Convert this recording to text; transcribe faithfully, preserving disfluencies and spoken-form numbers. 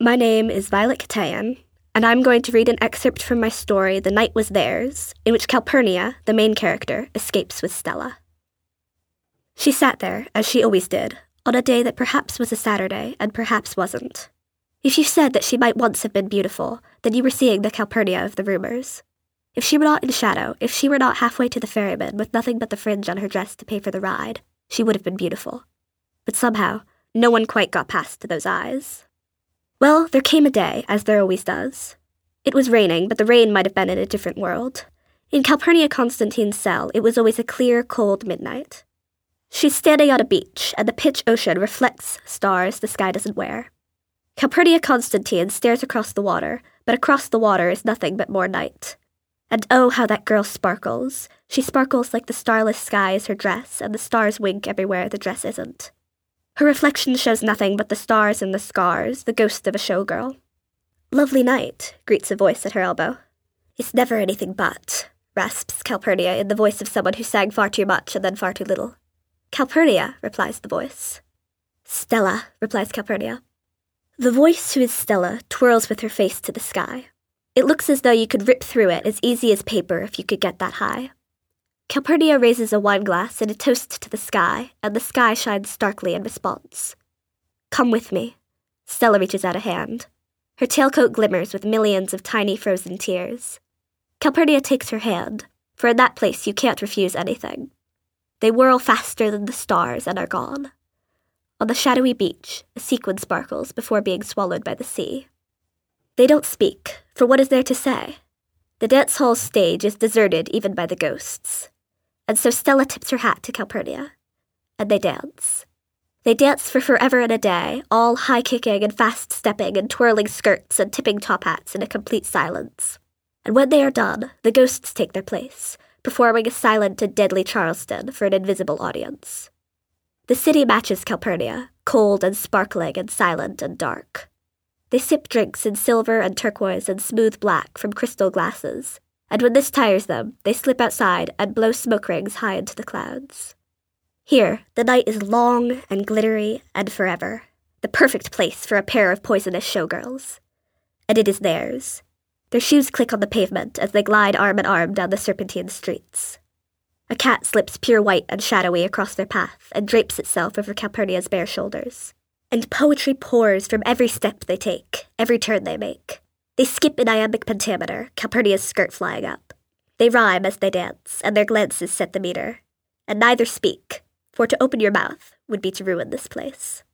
My name is Violet Katayan, and I'm going to read an excerpt from my story, The Night Was Theirs, in which Calpurnia, the main character, escapes with Stella. She sat there, as she always did, on a day that perhaps was a Saturday and perhaps wasn't. If you said that she might once have been beautiful, then you were seeing the Calpurnia of the rumors. If she were not in shadow, if she were not halfway to the ferryman with nothing but the fringe on her dress to pay for the ride, she would have been beautiful. But somehow, no one quite got past those eyes. Well, there came a day, as there always does. It was raining, but the rain might have been in a different world. In Calpurnia Constantine's cell, it was always a clear, cold midnight. She's standing on a beach, and the pitch ocean reflects stars the sky doesn't wear. Calpurnia Constantine stares across the water, but across the water is nothing but more night. And oh, how that girl sparkles. She sparkles like the starless sky is her dress, and the stars wink everywhere the dress isn't. Her reflection shows nothing but the stars and the scars, the ghost of a showgirl. "Lovely night," greets a voice at her elbow. "It's never anything but," rasps Calpurnia in the voice of someone who sang far too much and then far too little. "Calpurnia," replies the voice. "Stella," replies Calpurnia. The voice, who is Stella, twirls with her face to the sky. It looks as though you could rip through it as easy as paper if you could get that high. Calpurnia raises a wineglass in a toast to the sky, and the sky shines starkly in response. "Come with me." Stella reaches out a hand. Her tailcoat glimmers with millions of tiny frozen tears. Calpurnia takes her hand, for in that place you can't refuse anything. They whirl faster than the stars and are gone. On the shadowy beach, a sequin sparkles before being swallowed by the sea. They don't speak, for what is there to say? The dance hall's stage is deserted even by the ghosts. And so Stella tips her hat to Calpurnia, and they dance. They dance for forever and a day, all high-kicking and fast-stepping and twirling skirts and tipping top hats in a complete silence. And when they are done, the ghosts take their place, performing a silent and deadly Charleston for an invisible audience. The city matches Calpurnia, cold and sparkling and silent and dark. They sip drinks in silver and turquoise and smooth black from crystal glasses, and when this tires them, they slip outside and blow smoke rings high into the clouds. Here, the night is long and glittery and forever, the perfect place for a pair of poisonous showgirls. And it is theirs. Their shoes click on the pavement as they glide arm in arm down the serpentine streets. A cat slips pure white and shadowy across their path and drapes itself over Calpurnia's bare shoulders. And poetry pours from every step they take, every turn they make. They skip in iambic pentameter, Calpurnia's skirt flying up. They rhyme as they dance, and their glances set the meter. And neither speak, for to open your mouth would be to ruin this place.